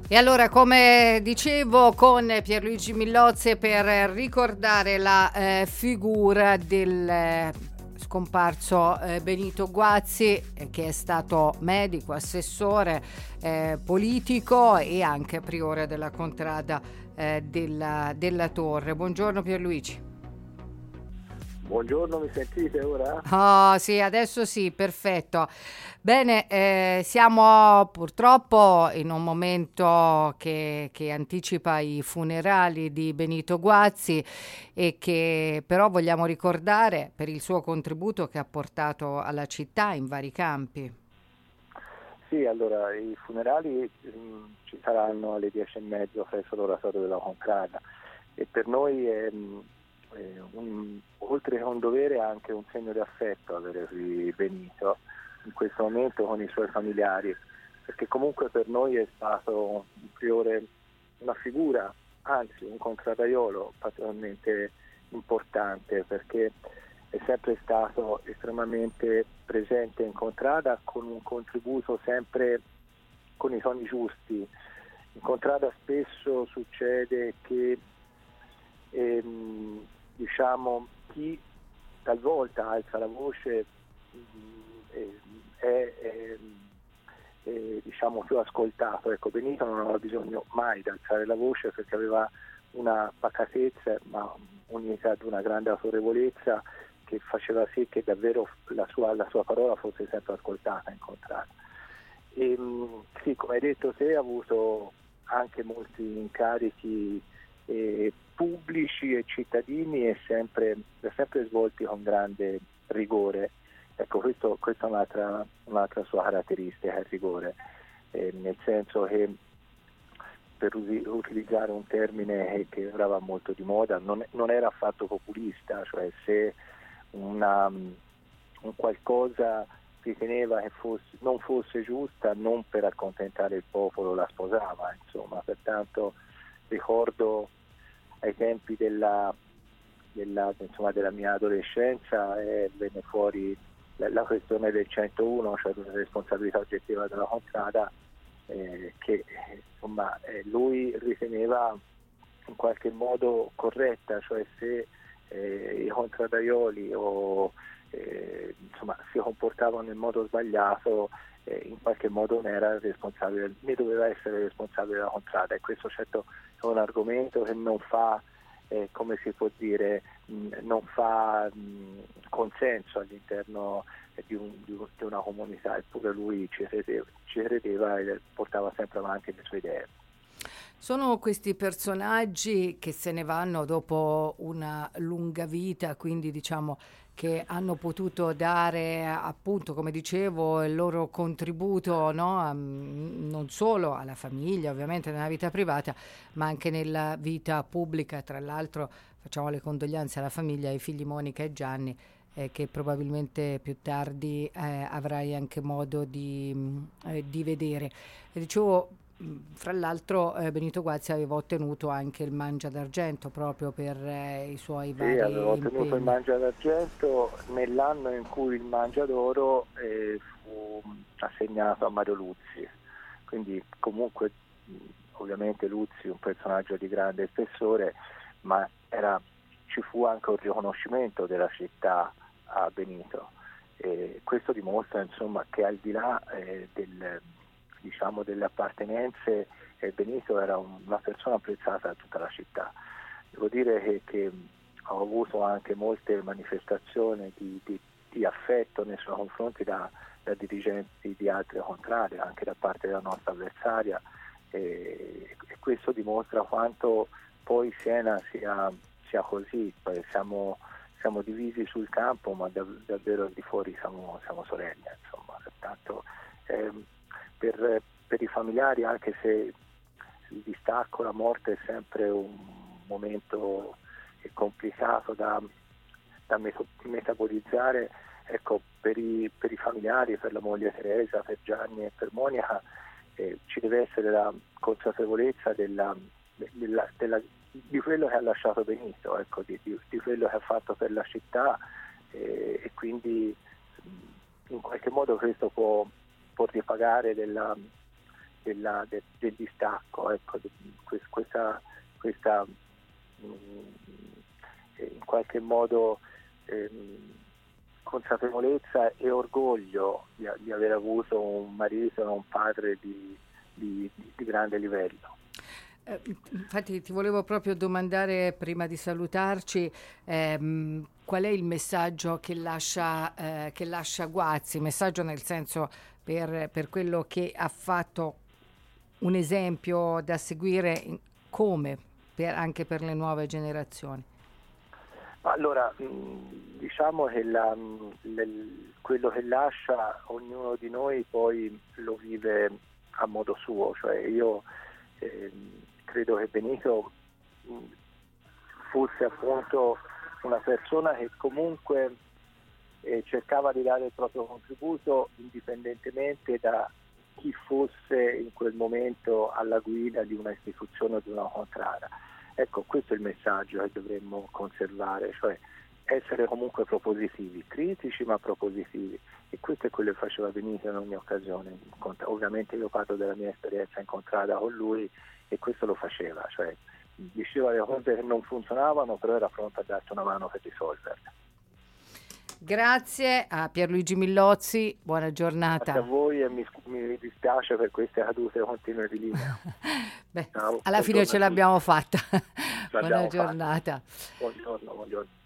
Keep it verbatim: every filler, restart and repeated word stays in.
E allora, come dicevo, con Pierluigi Millozzi per ricordare la eh, figura del eh, scomparso eh, Benito Guazzi, eh, che è stato medico, assessore, eh, politico e anche priore della contrada eh, della, della Torre. Buongiorno Pierluigi. Buongiorno, mi sentite ora? Oh sì, adesso sì, perfetto. Bene, eh, siamo purtroppo in un momento che, che anticipa i funerali di Benito Guazzi e che però vogliamo ricordare per il suo contributo che ha portato alla città in vari campi. Sì, allora i funerali mh, ci saranno alle dieci e mezza presso l'oratorio della Contrada e per noi è, mh, è un, oltre che un dovere è anche un segno di affetto avere qui Benito in questo momento con i suoi familiari, perché comunque per noi è stato un priore, una figura, anzi un contradaiolo particolarmente importante, perché è sempre stato estremamente presente in Contrada con un contributo sempre con i toni giusti. In Contrada spesso succede che ehm, diciamo chi talvolta alza la voce mh, è, è, è, è diciamo più ascoltato. Ecco, Benito non aveva bisogno mai di alzare la voce perché aveva una pacatezza ma unita ad una grande autorevolezza che faceva sì che davvero la sua, la sua parola fosse sempre ascoltata, incontrata. E, sì, come hai detto te, ha avuto anche molti incarichi eh, pubblici e cittadini e sempre, sempre svolti con grande rigore. Ecco, questo, questa è un'altra, un'altra sua caratteristica, il rigore, eh, nel senso che, per usi, utilizzare un termine che ora va molto di moda, non, non era affatto populista, cioè se una, un qualcosa riteneva che fosse, non fosse giusta, non per accontentare il popolo la sposava, insomma. Pertanto ricordo ai tempi della, della, insomma, della mia adolescenza eh, venne fuori la, la questione del centouno, cioè la responsabilità oggettiva della Contrada, eh, che insomma eh, lui riteneva in qualche modo corretta, cioè se eh, i contradaioli o eh, insomma si comportavano in modo sbagliato, eh, in qualche modo ne era responsabile, ne doveva essere responsabile la Contrada, e questo certo è un argomento che non fa eh, come si può dire mh, non fa mh, consenso all'interno eh, di, un, di, un, di una comunità, eppure lui ci credeva, ci credeva e portava sempre avanti le sue idee. Sono questi personaggi che se ne vanno dopo una lunga vita, quindi diciamo che hanno potuto dare appunto, come dicevo, il loro contributo, no? Non solo alla famiglia, ovviamente nella vita privata, ma anche nella vita pubblica. Tra l'altro facciamo le condoglianze alla famiglia, ai figli Monica e Gianni, eh, che probabilmente più tardi eh, avrai anche modo di, eh, di vedere. E dicevo, fra l'altro eh, Benito Guazzi aveva ottenuto anche il Mangia d'Argento proprio per eh, i suoi Sì, aveva vari ottenuto il impegni. Mangia d'Argento nell'anno in cui il Mangia d'Oro eh, fu assegnato a Mario Luzzi, quindi comunque ovviamente Luzzi un personaggio di grande spessore, ma era, ci fu anche un riconoscimento della città a Benito, e questo dimostra insomma che al di là eh, del, diciamo, delle appartenenze eh, Benito era un, una persona apprezzata da tutta la città. Devo dire che, che ho avuto anche molte manifestazioni di, di, di affetto nei suoi confronti da, da dirigenti di altre contrade, anche da parte della nostra avversaria, e, e questo dimostra quanto poi Siena sia, sia così. Poi siamo, siamo divisi sul campo, ma dav- davvero al di fuori siamo, siamo sorelle, insomma. Pertanto ehm, per, per i familiari, anche se il distacco, la morte è sempre un momento complicato da, da metabolizzare, ecco, per i, per i familiari, per la moglie Teresa, per Gianni e per Monica eh, ci deve essere la consapevolezza della, della, della, di quello che ha lasciato Benito, ecco, di, di, di quello che ha fatto per la città eh, e quindi in qualche modo questo può, può ripagare della della, de, del distacco, ecco, de, questa, questa mh, in qualche modo ehm, consapevolezza e orgoglio di, di aver avuto un marito e un padre di, di, di grande livello. Eh, infatti ti volevo proprio domandare prima di salutarci ehm, qual è il messaggio che lascia, eh, che lascia Guazzi, messaggio nel senso per, per quello che ha fatto, un esempio da seguire in, come per, anche per le nuove generazioni. Allora, diciamo che la, le, quello che lascia ognuno di noi poi lo vive a modo suo, cioè io eh, credo che Benito fosse appunto una persona che comunque eh, cercava di dare il proprio contributo indipendentemente da chi fosse in quel momento alla guida di una istituzione o di una contrada. Ecco, questo è il messaggio che dovremmo conservare, cioè essere comunque propositivi, critici ma propositivi, e questo è quello che faceva Benito in ogni occasione. Ovviamente io parlo della mia esperienza incontrata con lui e questo lo faceva, cioè diceva le cose che non funzionavano, però era pronto a darti una mano per risolverle. Grazie a Pierluigi Millozzi, buona giornata. Grazie a voi e mi, mi dispiace per queste cadute continue di linea. Beh, Ciao, alla fine ce l'abbiamo fatta. Buona L'abbiamo giornata. Fatta. Buongiorno, buongiorno.